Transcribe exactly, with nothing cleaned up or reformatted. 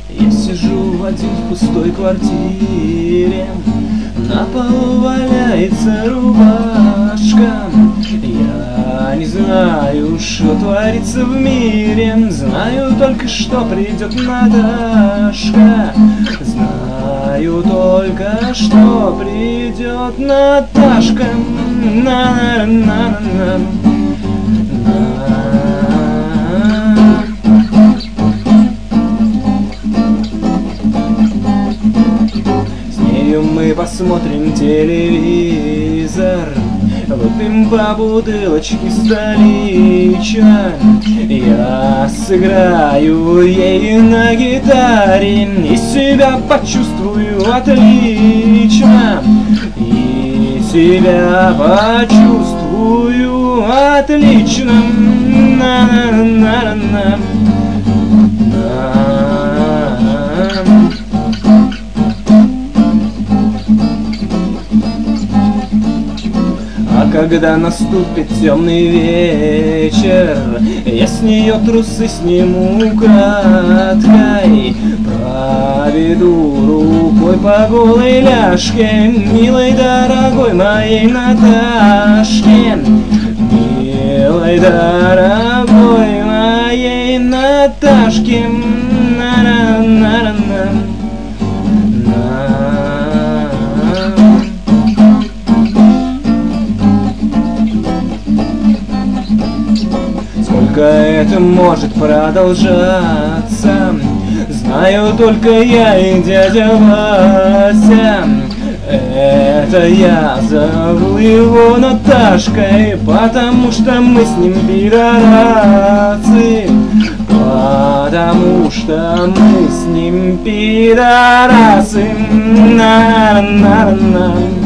Я сижу один в пустой квартире, на полу валяется рубашка. Я не знаю, что творится в мире, знаю только, что придет Наташка. Знаю только, что придет Наташка. На-на-на-на-на. Мы посмотрим телевизор, выпьем по бутылочке столича. Я сыграю ей на гитаре и себя почувствую отлично. И себя почувствую отлично. На-на-на-на-на. А когда наступит темный вечер, я с нее трусы сниму украдкой, проведу рукой по голой ляжке, милой дорогой моей Наташке, милой дорогой моей Наташке. На-на-на-на-на. Сколько это может продолжаться, знаю только я и дядя Вася. Это я зову его Наташкой, потому что мы с ним пидорасы. Потому что мы с ним пидорасы. На-на-на-на.